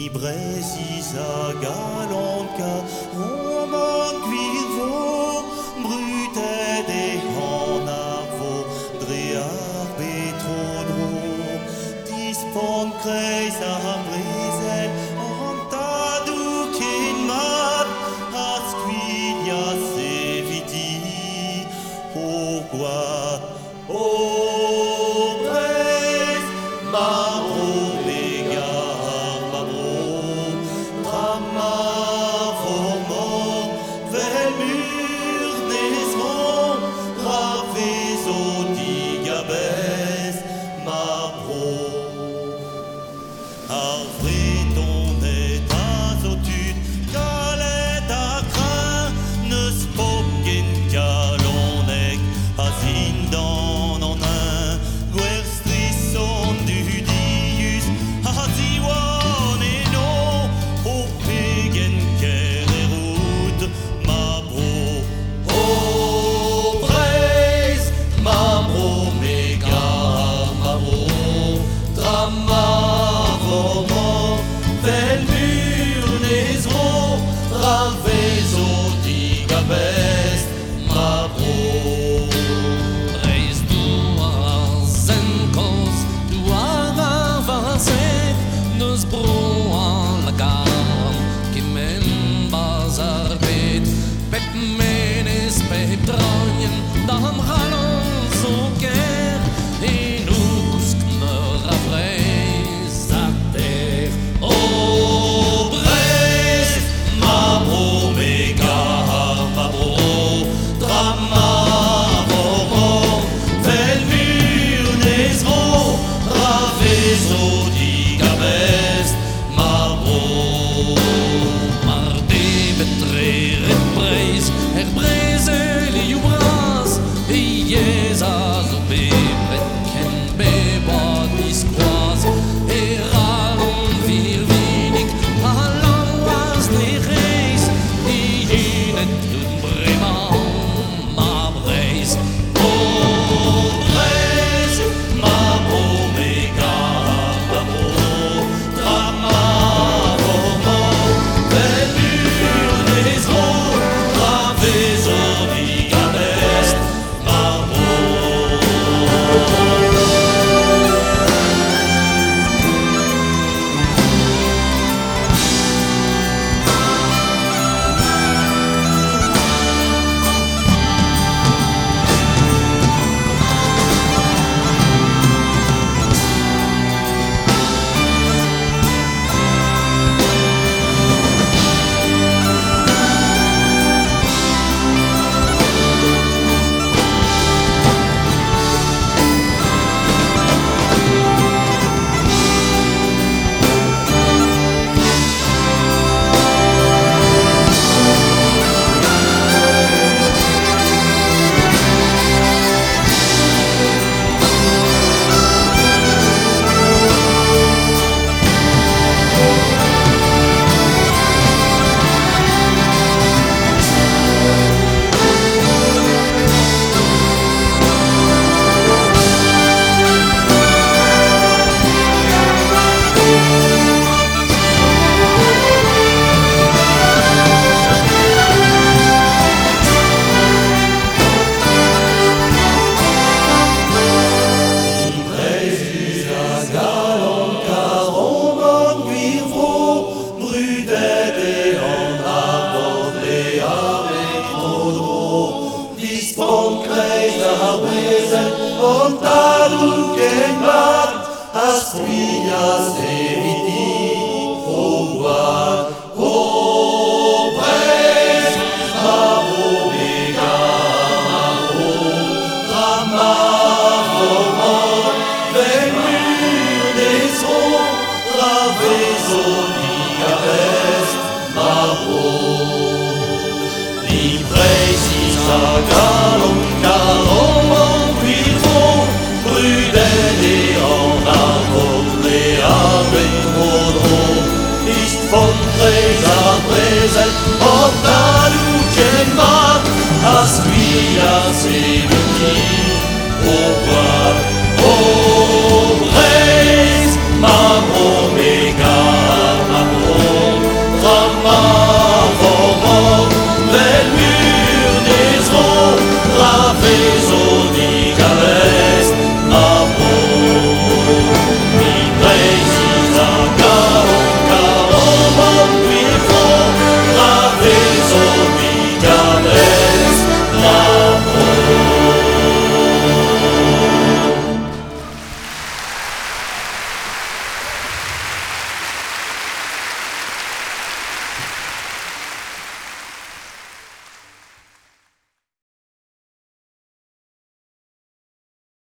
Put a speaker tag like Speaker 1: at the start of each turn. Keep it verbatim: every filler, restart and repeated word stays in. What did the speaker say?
Speaker 1: Brésis a galantka, roman cuirvo, brutet et en avo, drear betrodro, dispon kreis a brezel, antadou ken mat, asquilia se vidi, o guat, o brez, maro megar, maro, drama roman, vel mur nesron, ravezo digabes, maro. Ar vreton et azotud, galet a crin, neus poken kalonek, a zindan en un, gwerstrisson du dius, a ziwan e no, o pegen ker e rout, ma bro. O brez, ma bro, megar, ma bro, drama roman, vel mur nezro, ravezo digabes, ma bro.
Speaker 2: Reis du ar zenkos, du ar ar varzet, neus bro an la gam, kemen bazar bet, pep menes pep draien, dam rallon zo ker, e nousk meur a vrez a ter.
Speaker 1: O brez, ma bro, megar, ma bro, drama roman, vel mur nezro, ravezo digabes, ma bro.
Speaker 2: Mar de betrer et brez, er brezel e bras, e yez a zo bebret ken bebad niskroaz, e rallon vir vinig, a langoaz ne reis, e yenet dun bremañ, ma brez.
Speaker 1: O brez, ma bro, megar, ma bro, drama roman, vel mur nezro, ravezo digabes, ma bro. Dispon kreis a brezel, antadou ken mat, aspia se vidi, o guat, o brez, ma bro, megar, ma bro, drama roman, vel mur nezro, ravezo digabes, ma bro. Ni Brésis a galantka, roman cuirvo, brudet et en avo, drear betrodro, dispon kreis a brezel, antadou ken mat, asquia se vidi, o guat,